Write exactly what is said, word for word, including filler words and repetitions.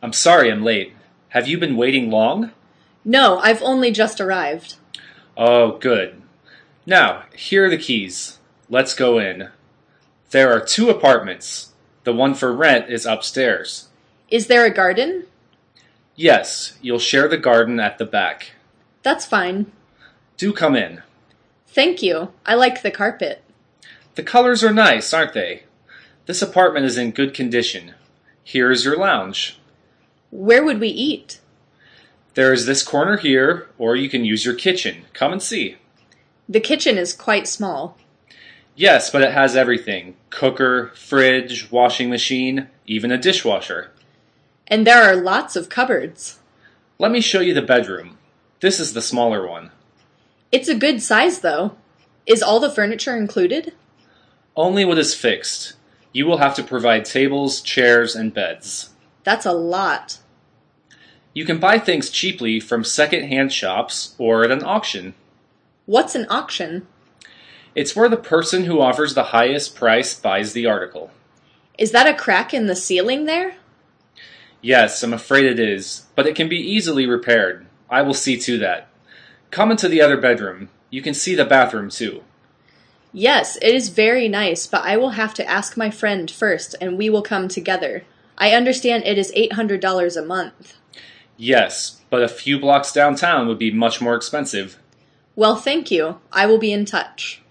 I'm sorry I'm late. Have you been waiting long? No, I've only just arrived. Oh, good. Now, here are the keys. Let's go in. There are two apartments. The one for rent is upstairs. Is there a garden? Yes, you'll share the garden at the back. That's fine. Do come in. Thank you. I like the carpet. The colors are nice, aren't they? This apartment is in good condition. Here is your lounge. Where would we eat? There is this corner here, or you can use your kitchen. Come and see. The kitchen is quite small. Yes, but it has everything. Cooker, fridge, washing machine, even a dishwasher. And there are lots of cupboards. Let me show you the bedroom. This is the smaller one. It's a good size, though. Is all the furniture included? Only what is fixed. You will have to provide tables, chairs, and beds. That's a lot. You can buy things cheaply from second-hand shops or at an auction. What's an auction? It's where the person who offers the highest price buys the article. Is that a crack in the ceiling there? Yes, I'm afraid it is, but it can be easily repaired. I will see to that. Come into the other bedroom. You can see the bathroom too. Yes, it is very nice, but I will have to ask my friend first, and we will come together. I understand it is eight hundred dollars a month. Yes, but a few blocks downtown would be much more expensive. Well, thank you. I will be in touch.